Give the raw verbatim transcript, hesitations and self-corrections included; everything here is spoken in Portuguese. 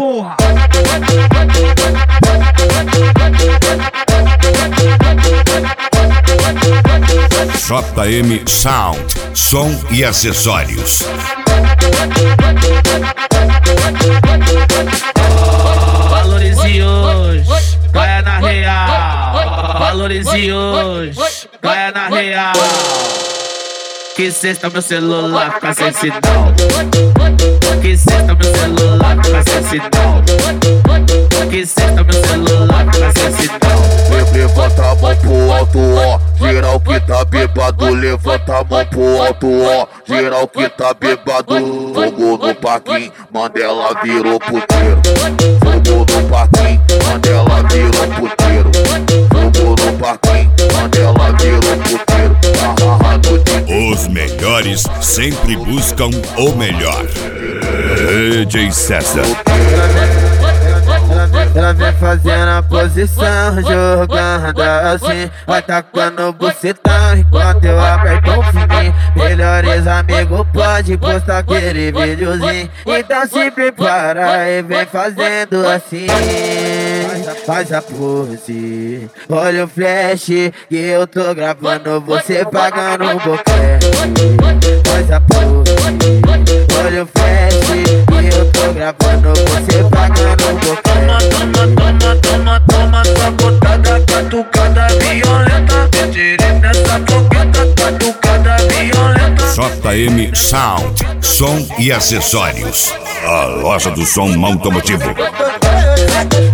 porra. J M Sound, som e acessórios. Valorize hoje, caia na real. Valorize hoje, caia na real. Que sexta meu celular fica sem sinal. Que sexta meu celular fica sem sinal. Que sexta meu celular fica sem sinal. Levanta a mão pro alto, ó. Geral que tá bêbado, levanta a mão pro alto, ó. Geral que tá bêbado. Fogo no parquinho, Mandela virou puteiro. Fogo no parquinho, Mandela virou puteiro. Fogo no parquinho, Mandela virou puteiro. Os melhores sempre buscam o melhor. D J César. Ela vem fazendo a posição, jogando assim, vai tacando bucetão enquanto eu aperto o fininho. Melhores amigos pode postar aquele videozinho, então se prepara e vem fazendo assim. Faz a pose, olha o flash que eu tô gravando, você pagando um boquete. Faz a pose, olha o flash que eu tô gravando, você pagando um boquete. Toma, toma, toma, toma, sabotada, catucada violenta. Me tirei dessa fogueta, catucada violenta. J M Sound, som e acessórios. A loja do som automotivo.